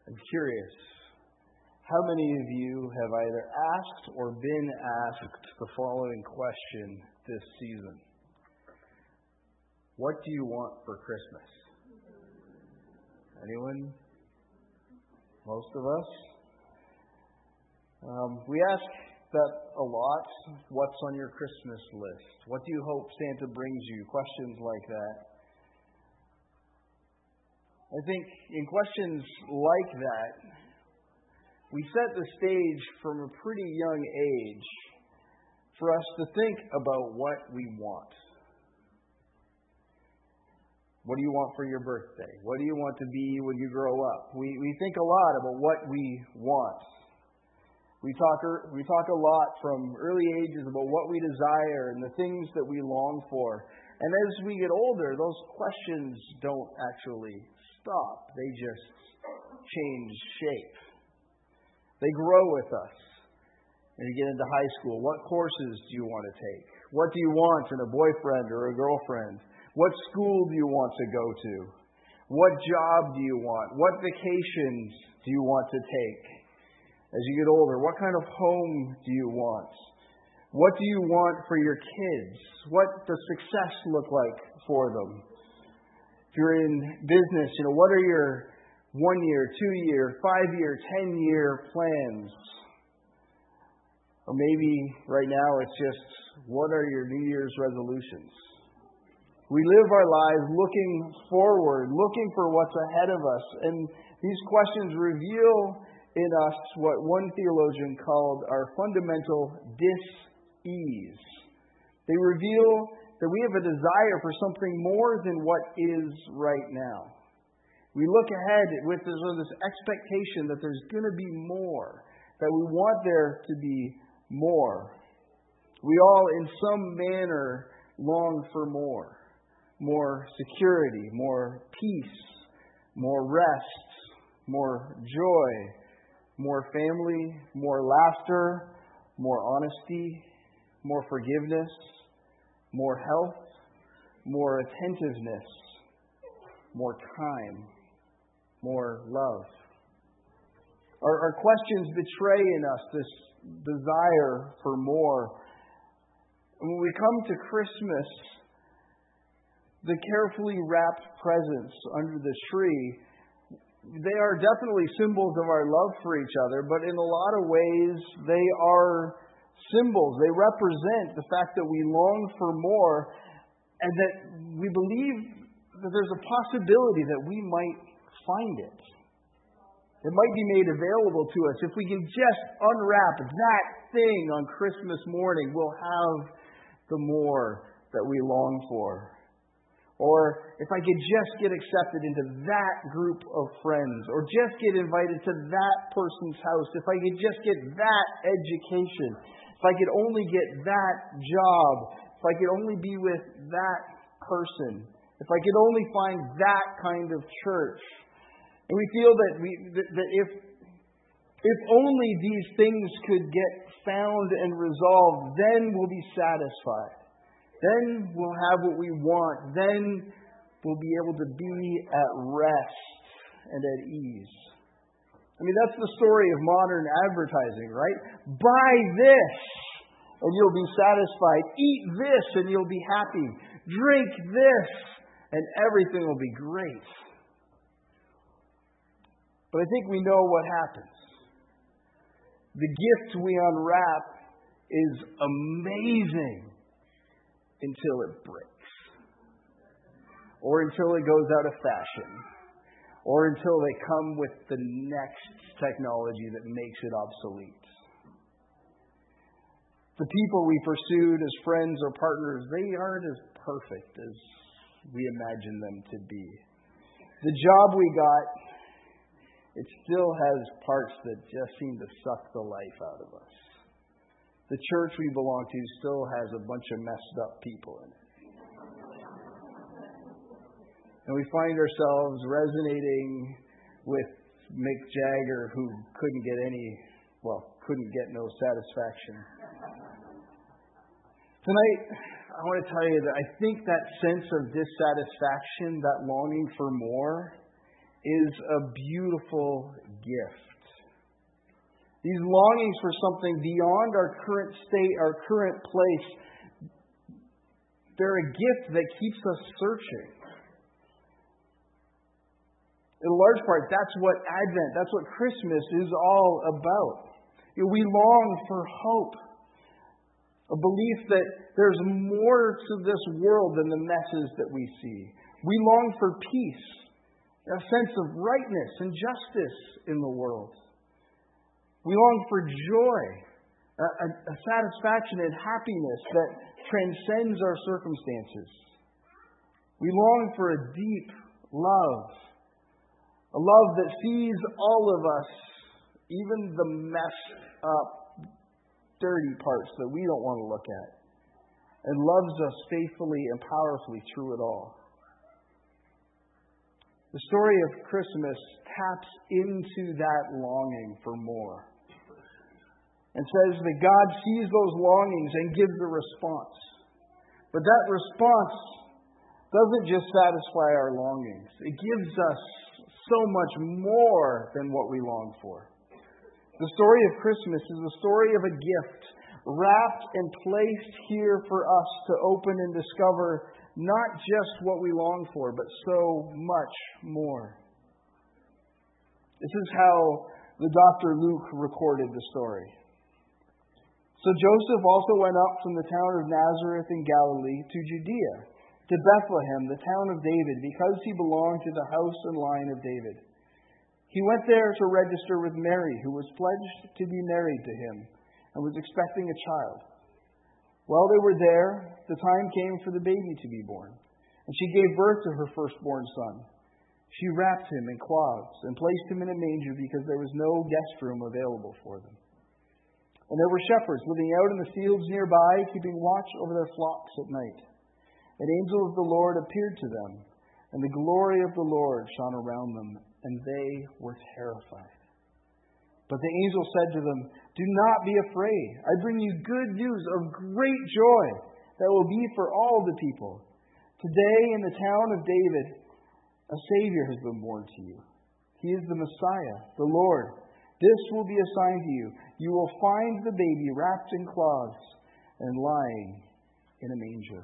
I'm curious, how many of you have either asked or been asked the following question this season? What do you want for Christmas? Anyone? Most of us? We ask that a lot. What's on your Christmas list? What do you hope Santa brings you? Questions like that. I think in questions like that, we set the stage from a pretty young age for us to think about what we want. What do you want for your birthday? What do you want to be when you grow up? We think a lot about what we want. We talk a lot from early ages about what we desire and the things that we long for. And as we get older, those questions don't actually stop. They just change shape. They grow with us. And you get into high school, what courses do you want to take? What do you want in a boyfriend or a girlfriend? What school do you want to go to? What job do you want? What vacations do you want to take? As you get older, what kind of home do you want? What do you want for your kids? What does success look like for them? If you're in business, what are your 1-year, 2-year, 5-year, 10-year plans? Or maybe right now it's just, what are your New Year's resolutions? We live our lives looking forward, looking for what's ahead of us. And these questions reveal in us what one theologian called our fundamental dis-ease. They reveal that we have a desire for something more than what is right now. We look ahead with this expectation that there's going to be more, that we want there to be more. We all, in some manner, long for more. More security, more peace, more rest, more joy, more family, more laughter, more honesty, more forgiveness, more health, more attentiveness, more time, more love. Our questions betray in us this desire for more. And when we come to Christmas, the carefully wrapped presents under the tree, they are definitely symbols of our love for each other, but in a lot of ways, they are symbols. They represent the fact that we long for more and that we believe that there's a possibility that we might find it. It might be made available to us. If we can just unwrap that thing on Christmas morning, we'll have the more that we long for. Or if I could just get accepted into that group of friends, or just get invited to that person's house, if I could just get that education, if I could only get that job, if I could only be with that person, if I could only find that kind of church. And we feel that if only these things could get found and resolved, then we'll be satisfied. Then we'll have what we want. Then we'll be able to be at rest and at ease. I mean, that's the story of modern advertising, right? Buy this and you'll be satisfied. Eat this and you'll be happy. Drink this and everything will be great. But I think we know what happens. The gift we unwrap is amazing until it breaks, or until it goes out of fashion, or until they come with the next technology that makes it obsolete. The people we pursued as friends or partners, they aren't as perfect as we imagine them to be. The job we got, it still has parts that just seem to suck the life out of us. The church we belong to still has a bunch of messed up people in it. And we find ourselves resonating with Mick Jagger, who couldn't get no satisfaction. Tonight, I want to tell you that I think that sense of dissatisfaction, that longing for more, is a beautiful gift. These longings for something beyond our current state, our current place, they're a gift that keeps us searching. In large part, that's what Advent, that's what Christmas is all about. We long for hope, a belief that there's more to this world than the messes that we see. We long for peace, a sense of rightness and justice in the world. We long for joy, a satisfaction and happiness that transcends our circumstances. We long for a deep love, a love that sees all of us, even the messed up, dirty parts that we don't want to look at, and loves us faithfully and powerfully through it all. The story of Christmas taps into that longing for more and says that God sees those longings and gives a response. But that response doesn't just satisfy our longings. It gives us so much more than what we long for. The story of Christmas is the story of a gift wrapped and placed here for us to open and discover not just what we long for, but so much more. This is how the Dr. Luke recorded the story. So Joseph also went up from the town of Nazareth in Galilee to Judea, to Bethlehem, the town of David, because he belonged to the house and line of David. He went there to register with Mary, who was pledged to be married to him and was expecting a child. While they were there, the time came for the baby to be born, and she gave birth to her firstborn son. She wrapped him in cloths and placed him in a manger because there was no guest room available for them. And there were shepherds living out in the fields nearby, keeping watch over their flocks at night. An angel of the Lord appeared to them, and the glory of the Lord shone around them, and they were terrified. But the angel said to them, "Do not be afraid. I bring you good news of great joy that will be for all the people. Today in the town of David, a Savior has been born to you. He is the Messiah, the Lord. This will be a sign to you. You will find the baby wrapped in cloths and lying in a manger."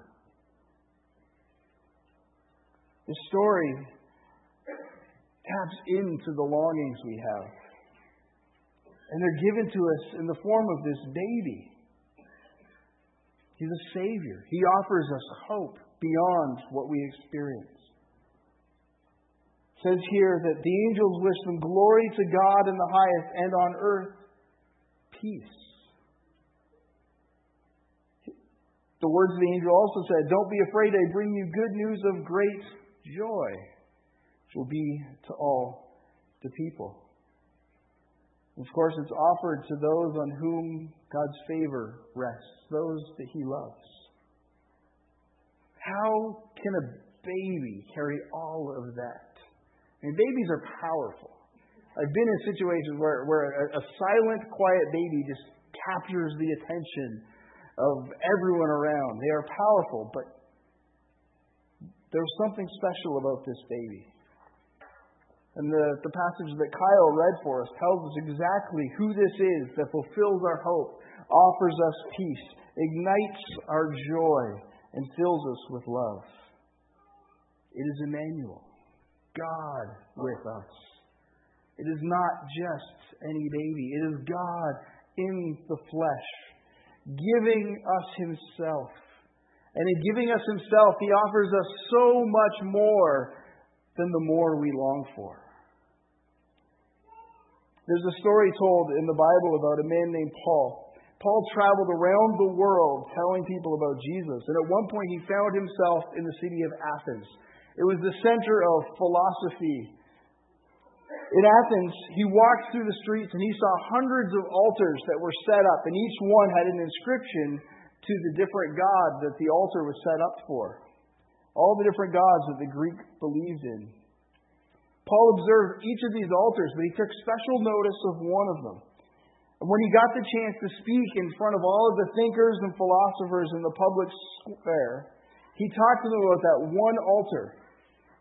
This story taps into the longings we have. And they're given to us in the form of this baby. He's a Savior. He offers us hope beyond what we experience. It says here that the angels wish them glory to God in the highest, and on earth, peace. The words of the angel also said, "Don't be afraid, I bring you good news of great joy, which will be to all the people." Of course, it's offered to those on whom God's favor rests, those that He loves. How can a baby carry all of that? I mean, babies are powerful. I've been in situations where a silent, quiet baby just captures the attention of everyone around. They are powerful, but there's something special about this baby. And the passage that Kyle read for us tells us exactly who this is that fulfills our hope, offers us peace, ignites our joy, and fills us with love. It is Emmanuel, God with us. It is not just any baby. It is God in the flesh, giving us Himself. And in giving us Himself, He offers us so much more than the more we long for. There's a story told in the Bible about a man named Paul. Paul traveled around the world telling people about Jesus. And at one point he found himself in the city of Athens. It was the center of philosophy. In Athens, he walked through the streets and he saw hundreds of altars that were set up. And each one had an inscription to the different god that the altar was set up for. All the different gods that the Greek believed in. Paul observed each of these altars, but he took special notice of one of them. And when he got the chance to speak in front of all of the thinkers and philosophers in the public square, he talked to them about that one altar.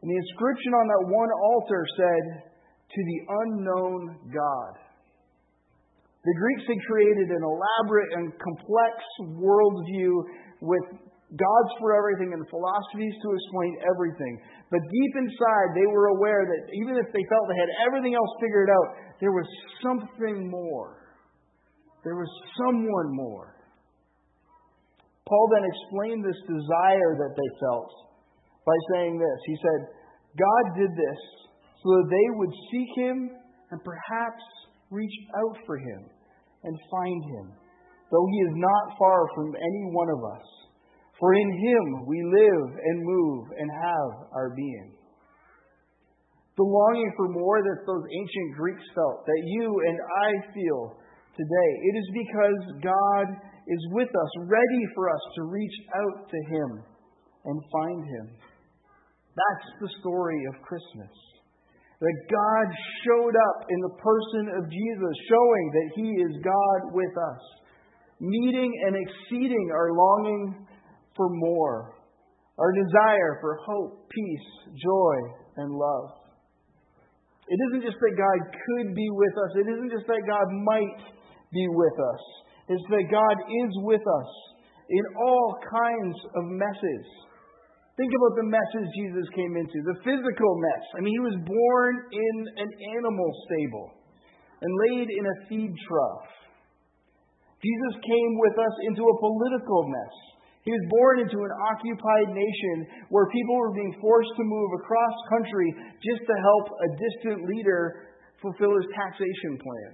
And the inscription on that one altar said, "To the unknown God." The Greeks had created an elaborate and complex worldview with gods for everything and philosophies to explain everything. But deep inside, they were aware that even if they felt they had everything else figured out, there was something more. There was someone more. Paul then explained this desire that they felt by saying this. He said, God did this so that they would seek Him and perhaps reach out for Him and find Him, though He is not far from any one of us. For in Him we live and move and have our being. The longing for more that those ancient Greeks felt, that you and I feel today, it is because God is with us, ready for us to reach out to Him and find Him. That's the story of Christmas. That God showed up in the person of Jesus, showing that He is God with us, meeting and exceeding our longing for more, our desire for hope, peace, joy, and love. It isn't just that God could be with us. It isn't just that God might be with us. It's that God is with us in all kinds of messes. Think about the messes Jesus came into. The physical mess. He was born in an animal stable and laid in a feed trough. Jesus came with us into a political mess. He was born into an occupied nation where people were being forced to move across country just to help a distant leader fulfill his taxation plan.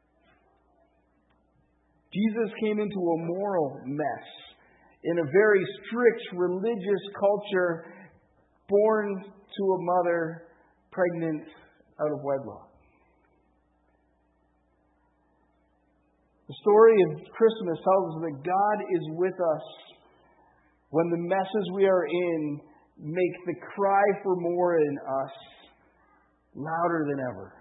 Jesus came into a moral mess in a very strict religious culture, born to a mother pregnant out of wedlock. The story of Christmas tells us that God is with us when the messes we are in make the cry for more in us louder than ever.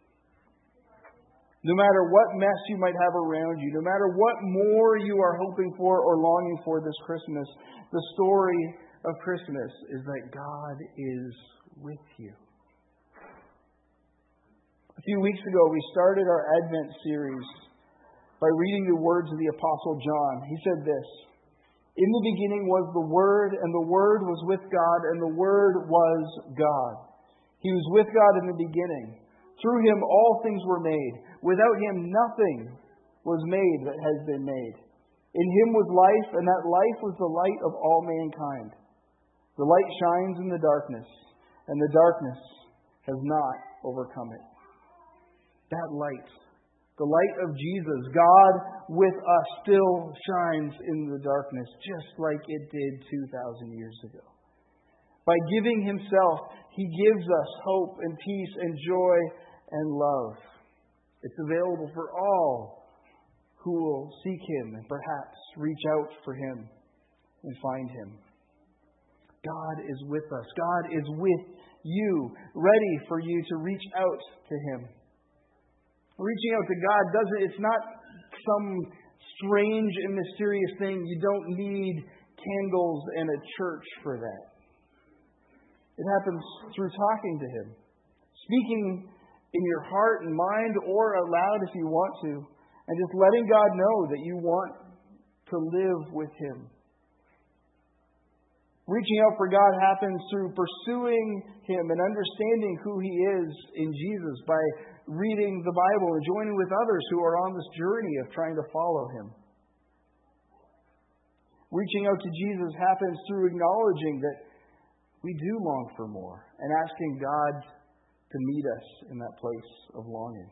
No matter what mess you might have around you, no matter what more you are hoping for or longing for this Christmas, the story of Christmas is that God is with you. A few weeks ago, we started our Advent series by reading the words of the Apostle John. He said this, "In the beginning was the Word, and the Word was with God, and the Word was God. He was with God in the beginning. Through Him all things were made. Without Him nothing was made that has been made. In Him was life, and that life was the light of all mankind. The light shines in the darkness, and the darkness has not overcome it." That light, the light of Jesus, God with us, still shines in the darkness, just like it did 2,000 years ago. By giving Himself, He gives us hope and peace and joy and love. It's available for all who will seek Him and perhaps reach out for Him and find Him. God is with us. God is with you, ready for you to reach out to Him. Reaching out to God it's not some strange and mysterious thing. You don't need candles and a church for that. It happens through talking to Him, speaking in your heart and mind or aloud if you want to, and just letting God know that you want to live with Him. Reaching out for God happens through pursuing Him and understanding who He is in Jesus by reading the Bible and joining with others who are on this journey of trying to follow Him. Reaching out to Jesus happens through acknowledging that we do long for more and asking God to meet us in that place of longing.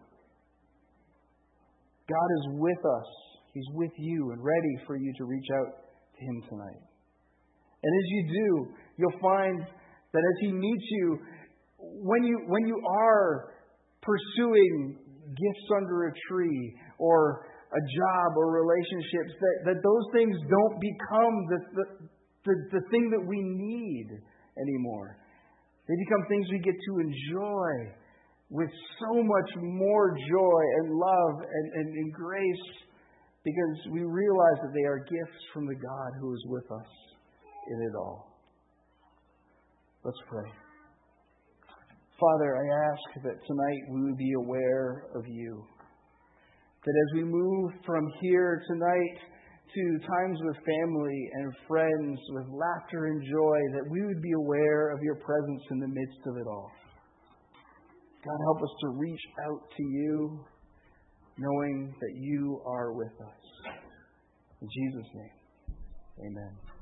God is with us. He's with you and ready for you to reach out to Him tonight. And as you do, you'll find that as He meets you, when you are pursuing gifts under a tree or a job or relationships, that those things don't become the thing that we need anymore. They become things we get to enjoy with so much more joy and love and grace because we realize that they are gifts from the God who is with us in it all. Let's pray. Father, I ask that tonight we would be aware of you. That as we move from here tonight to times with family and friends, with laughter and joy, that we would be aware of your presence in the midst of it all. God, help us to reach out to you, knowing that you are with us. In Jesus' name, amen.